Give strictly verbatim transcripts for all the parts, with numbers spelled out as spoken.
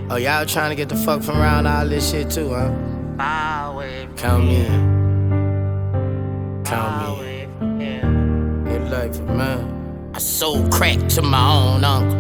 Oh, y'all trying to get the fuck from around all this shit too, huh? Far away from Count me here. in. Far Count me away in. from here. Good life, man. I sold crack to my own uncle.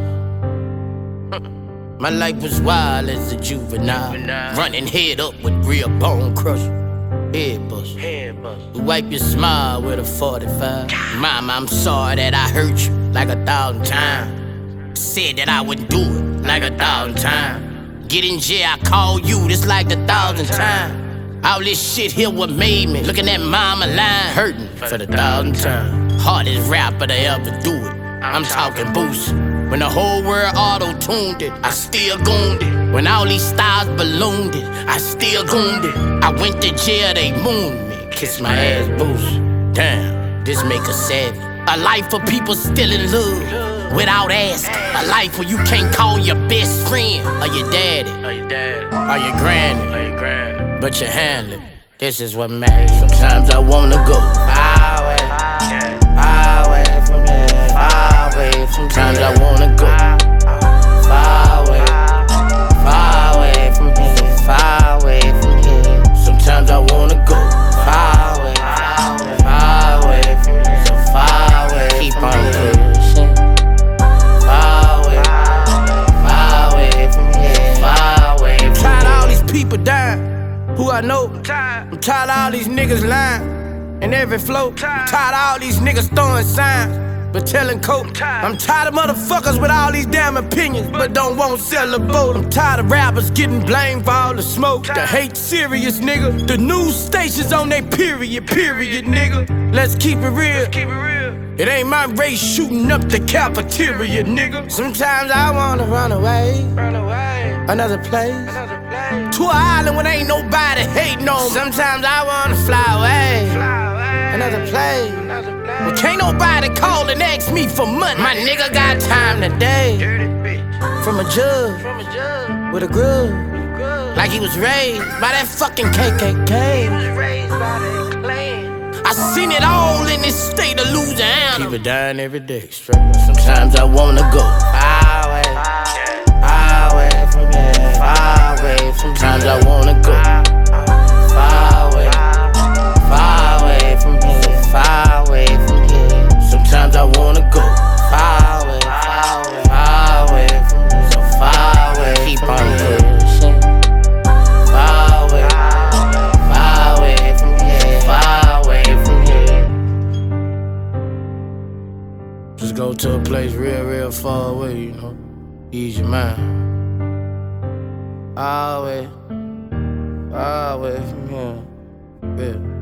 My life was wild as a juvenile, Juvenile. running head up with real bone crusher. Head bust. Head bust. Wipe your smile with a forty-five. Mama, I'm sorry that I hurt you like a thousand times. Said that I wouldn't do it like a thousand times. Get in jail, I call you this like the thousand times. All this shit here what made me. Looking at mama line, hurting for the thousand times. Hardest rapper to ever do it. I'm talking Boosie. When the whole world auto-tuned it, I still gooned it. When all these stars ballooned it, I still gooned it. I went to jail, they mooned me. Kiss my ass, Boosie. Damn, this make us savage. A life for people still in love without asking. A life where you can't call your best friend or your daddy Are you dead? or your granny, Are you grand? but you handle it. This is what matters. Sometimes I wanna go far away, far away from here, far away. Sometimes I wanna go far away, far away from here, far away from here. Sometimes I wanna go far away, far away from here, so far away. Keep on pushing, far away, far away from here, far away. I'm tired of all these people dying. Who I know, I'm tired. I'm tired of all these niggas lying in every flow. I'm tired of all these niggas throwing signs, but telling coke. I'm tired of motherfuckers with all these damn opinions, but don't want sell a vote. I'm tired of rappers getting blamed for all the smoke. The hate serious, nigga. The news stations on they period, period, nigga. Let's keep it real. Keep it real. It ain't my race shooting up the cafeteria, nigga. Sometimes I wanna run away, Run away. another place, Another place. to an island when ain't nobody hating on me. Sometimes I wanna fly away, Fly away. another place. Another place. Well, can't nobody call and ask me for money. My nigga got time today Dirty bitch. from a judge From a judge. with a grudge, Good. like he was raised by that fucking K K He K. was raised by the clan. I seen it all in this state of Louisiana. Keep it dying every day, straight up. Sometimes I wanna go far away, far away from here, far away. Sometimes I wanna go far away, far away from here, far away from here. Sometimes I wanna go far away, far away, far away from here, so far away. Keep on pushing, far away, far away from here, far away from here. Just go to a place real, real far away, you know. Ease your mind. Far away, far away from here. Yeah.